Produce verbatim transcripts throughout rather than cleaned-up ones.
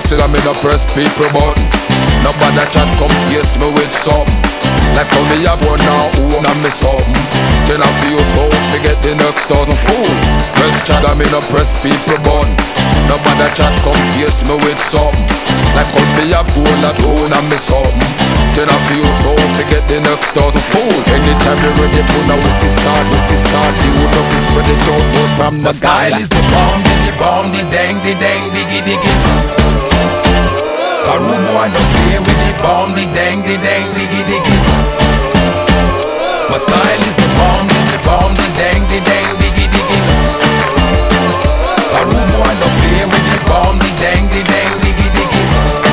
sincere, I'm in a press people button. Nobody chat come face me with something. Like how me have one now, who and me something. Then I feel so forget the next thousand fool. Press chat, I'm in a press people button. Nobody chat come face me with something. Like how me have one at who and me something. Then I feel so forget the next thousand fool. Anytime you ready, put now we see start, we see start. See who knows is spread it out, work from the style is the bomb, the bomb, the dang, the dang, diggy, diggy. Karu boy no play with the bomb, the dang, the dang, diggy, diggy. My style is the bomb, the bomb, the dang, the dang, diggy, diggy. Karu boy no play with the bomb, the dang, the dang, diggy, diggy.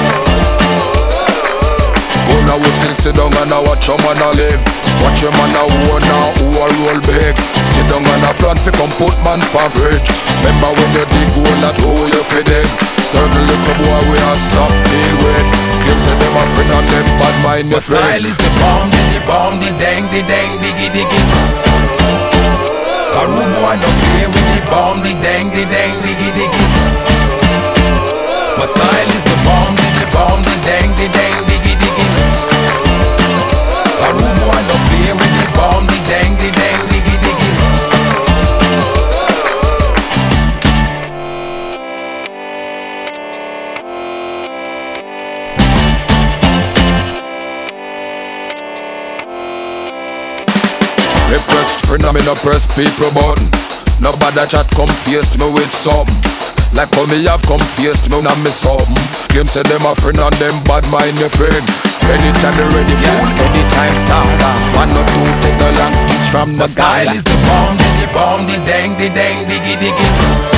Go now we sit, sit down and I watch your man a live. Watch your man a own now who a roll big. Sit down and a plan fi come put man for fridge. Remember when you dig hole that hole you fi dig. Certain little boy we all stop deal with. Clips say them a friend and them bad mind your friend. My style is the bomb, the bomb, the dang, the dang, diggy, diggy. Karu boy no play with the bomb, the dang, the dang, diggy, diggy. My style is the bomb, the bomb, the dang, the dang, diggy, diggy. Karu boy no play with the bomb, the dang, the dang, diggy, diggy. Me press friend, I'm in a press people button. Nobody chat come face me with something. Like how me have come face me and me something. Them say them a friend and them bad mind your friend. Anytime you ready, fool, anytime stop. One or two, take the long speech from the style. My style is the bomb, the bomb, the dang, the dang, diggy, diggy.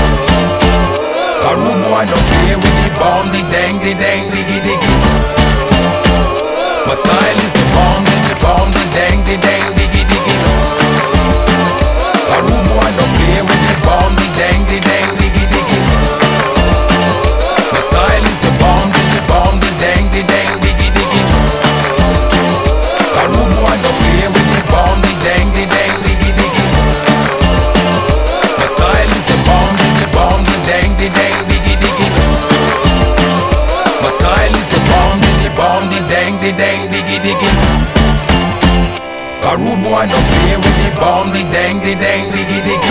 Karu boy no play with the bomb, the dang, the dang, diggy, diggy. My style is the bomb, the bomb, the dang, the dang, diggy, diggy. Karu boy no play with the bomb, the dang, the dang, diggy, diggy. My style is the bomb, the bomb, the dang, the dang, diggy, diggy. Karu boy no play with the bomb, the dang, the dang, diggy, diggy. My style is the bomb, the bomb, the dang, the dang, diggy, diggy. My style is the bomb, the bomb, the dang, the dang, diggy, diggy. Karu boy no play with the bomb, the dang, the dang, diggy, diggy.